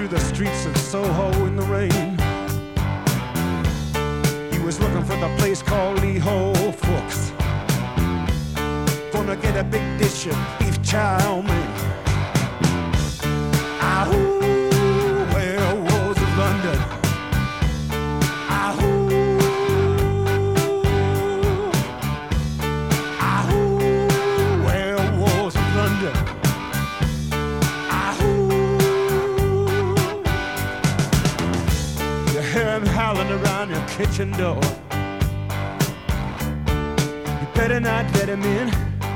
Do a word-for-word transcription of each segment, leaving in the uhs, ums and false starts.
through the streets of Soho in the rain. He was looking for the place called Lee Ho Fook's. Gonna get a big dish of beef chow mein. Ahoo, werewolves of London. Ahoo, ahoo, werewolves of London. Ahoo, you hear him howling around your kitchen door. You better not let him in.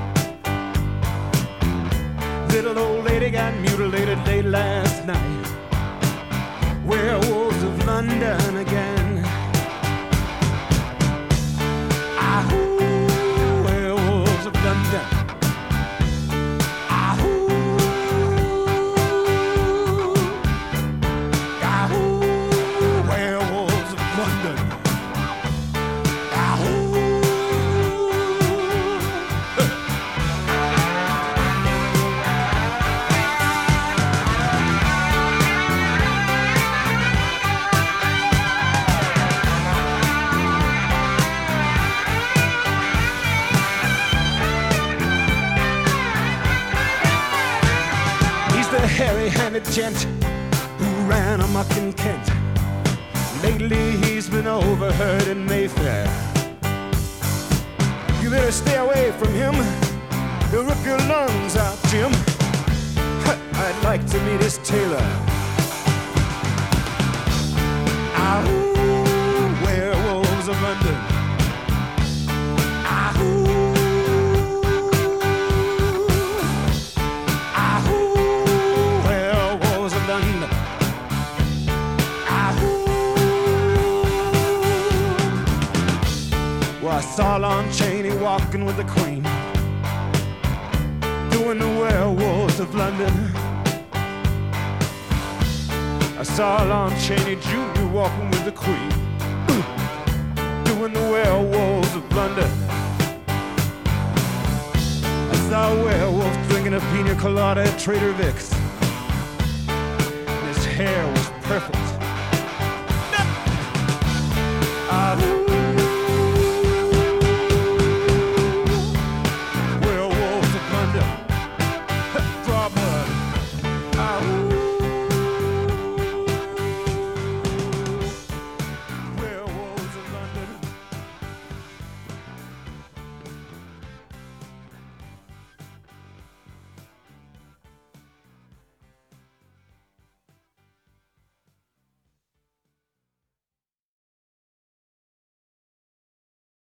Little old lady got mutilated late last night. Werewolves of London again. Ahoo, werewolves of London. Ahoo, ahoo, werewolves of London. Ahoo. The hairy-handed gent who ran amok in Kent. Lately he's been overheard in Mayfair. You better stay away from him. He'll rip your lungs out, Jim. I'd like to meet his tailor. Ahoo, werewolves of London. Ahoo. Well, I saw Lon Chaney walking with the Queen, doing the werewolves of London. I saw Lon Chaney Junior walking with the Queen, doing the werewolves of London. I saw a werewolf drinking a pina colada at Trader Vic's. His hair was perfect. Ah.